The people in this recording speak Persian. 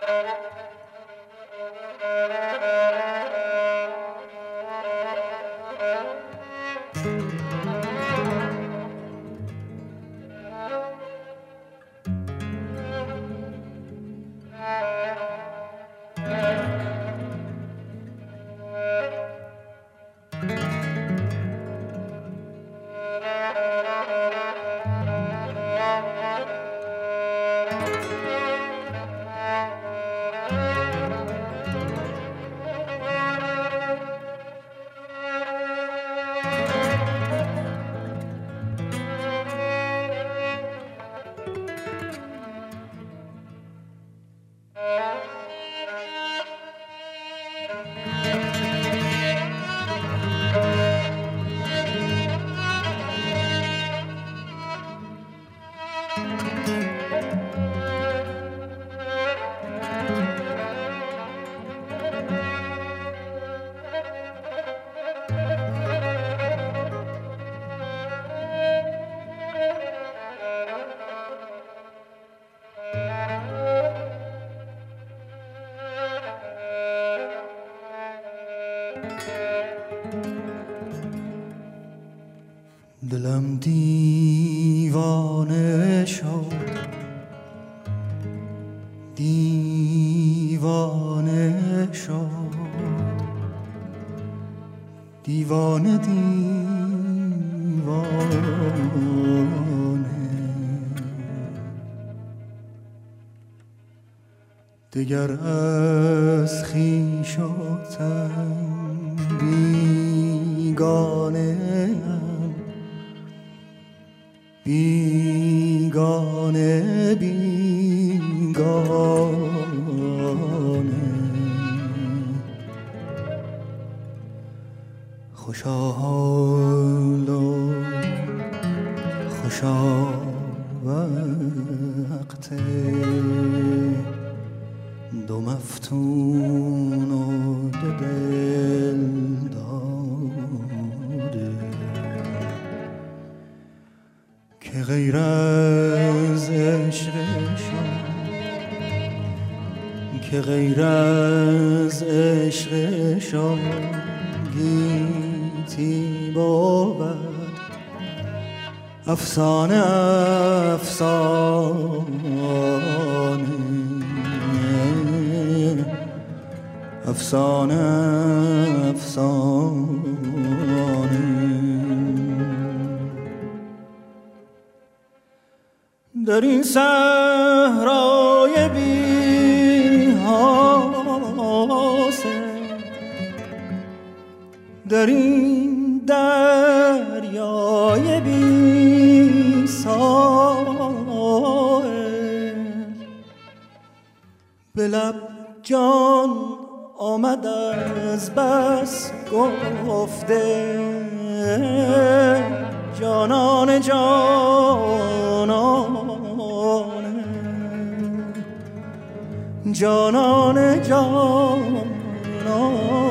دلم دیوانه شد، دیوانه شد، دیوانه دیوانه. دگر از خویش و تن بیگانه ام، بیگانه بیگانه. خوشا حال و خوشا وقت دو مفتون و دو دل داده، که غیر از عشقشان، که غیر از عشقشان گیتی بود افسانه افسانه، افسانه افسانه. در این صحرای بی حاصل، در این دریای بی ساحل، به لب جان آمد از بس گفته، جانان جانانه، جانان جانانه.